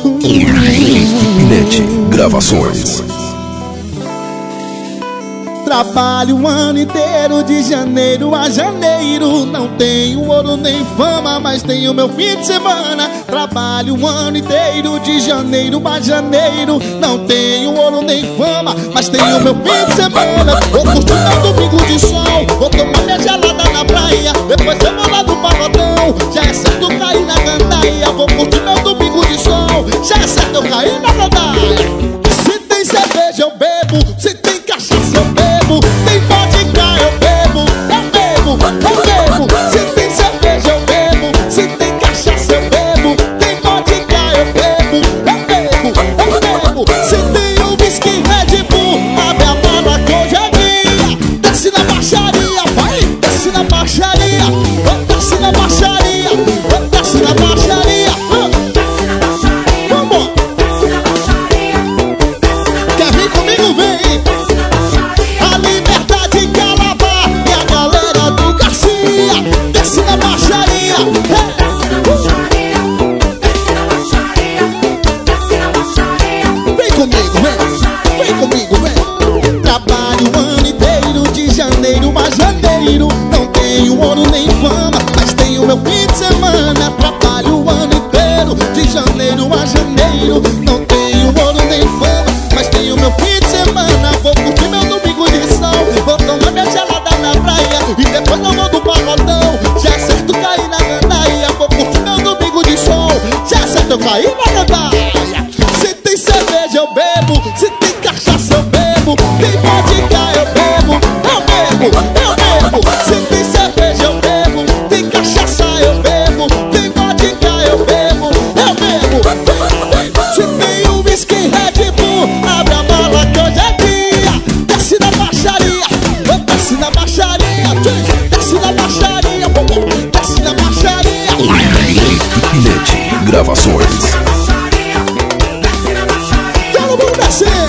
Net Gravações. Trabalho o ano inteiro, de janeiro a janeiro. Não tenho ouro nem fama, mas tenho meu fim de semana. Trabalho o ano inteiro, de janeiro a janeiro. Não tenho ouro nem fama, mas tenho meu fim de semana. Vou curtir meu domingo de sol, vou tomar minha gelada na praia. Depois eu vou lá do pagodão, já é certo eu cair na gandaia. Vou curtir meu domingo de sol, já é certo eu cair na gandaia. Se tem cerveja eu bebo, se tem cachaça eu bebo, tem vodka eu bebo, eu bebo, eu bebo. Se tem cerveja eu bebo, se tem cachaça eu bebo, tem vodka eu bebo, eu bebo, eu bebo. Se tem um whisky Red Bull, abre a mala que hoje é dia. Desce na baixaria, vai, desce na baixaria, desce na baixaria, desce na baixaria. Vamos! Quer vir comigo? Vem! A liberdade quer lavar e a galera do Garcia desce na baixaria. Vem comigo, vem! Vem comigo, vem! Trabalho o ano inteiro, de janeiro a janeiro. Não tenho ouro nem fama, mas tenho meu fim de semana. Trabalho o ano inteiro, de janeiro a janeiro. Não tenho ouro nem fama, mas tenho meu fim de semana. Vou curtir meu domingo de sol, vou tomar minha gelada na praia. E depois eu vou do pagodão, já é certo cair na gandaia. Vou curtir meu domingo de sol, já é certo eu cair na gandaia. Se tem cerveja eu bebo, se tem cachaça eu bebo, tem vodka eu bebo, eu bebo, eu bebo. Se tem cerveja eu bebo, tem cachaça eu bebo, tem vodka eu bebo, eu bebo. Se tem um whisky Red Bull, abre a mala que hoje é dia. Desce na baixaria, desce na baixaria, desce na baixaria, desce na baixaria. Net Gravações. Todo mundo desce.